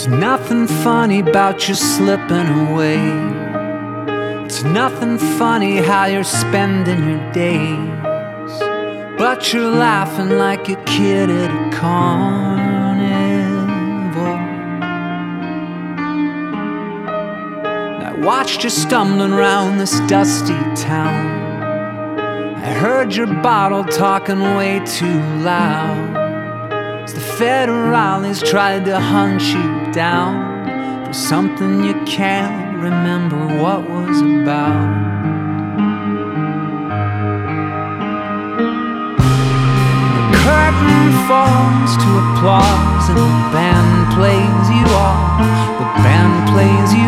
There's nothing funny about you slipping away. It's nothing funny how you're spending your days, but you're laughing like a kid at a carnival. And I watched you stumbling around this dusty town. I heard your bottle talking way too loud as the federales tried to hunt you down for something you can't remember what was about. The curtain falls to applause and the band plays you off. The band plays you